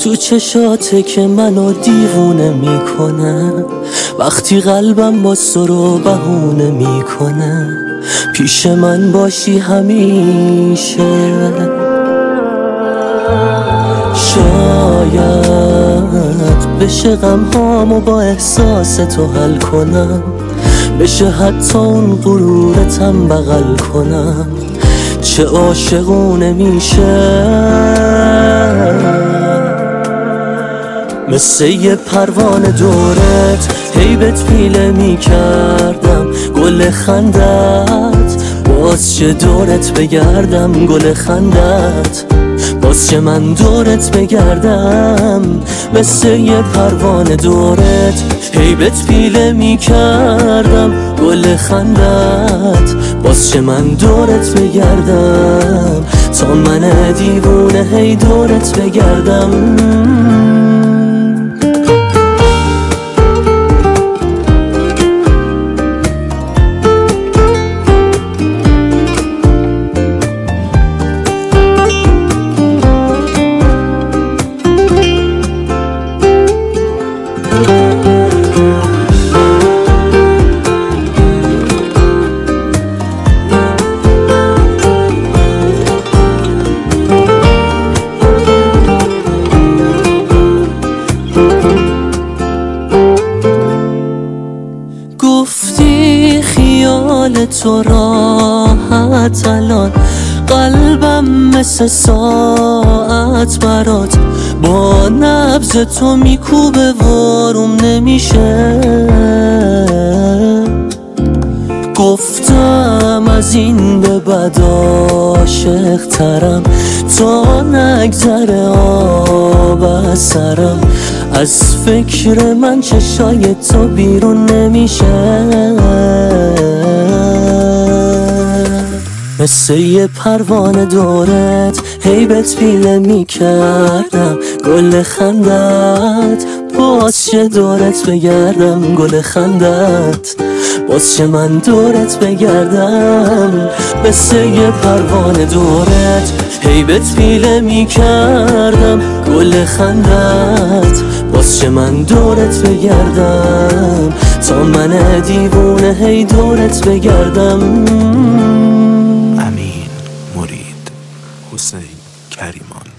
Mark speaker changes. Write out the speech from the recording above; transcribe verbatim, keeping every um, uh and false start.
Speaker 1: تو چشاته که منو دیوونه میکنه، وقتی قلبم با سرو بهونه میکنه. پیش من باشی همیشه، شاید بشه غمهامو با احساس تو حل کنم، بشه حتی اون غرورتم بغل کنم. چه عاشقونه میشه، مثل یه پروانه دورت هی بهت پیله میکردم. گل خندت باز چه دورت بگردم، گل خندت باز چه من دورت بگردم. مثل یه پروانه دورت هی بهت پیله میکردم. گل خندت باز چه من دورت بگردم، تا من دیوونه هی دورت بگردم. گفتی خیال تو راحت، الان قلبم مثل ساعت برات با نبض تو میکوبه وارم نمیشه. گفتم از این به بعد عاشق ترم، تا نگذره آب از سرم. از فکر من چشای تو بیرون نمیشه، مثل یه پروانه دورت هی بهت پیله میکردم. گل خندت باز چه دورت بگردم، گل خندت باز چه من دورت بگردم. مثل یه پروانه دورت هی بهت پیله میکردم. گل خندت باز چه من دورت بگردم، تا من دیوونه هی دورت بگردم.
Speaker 2: امین مرید، حسین کریمان.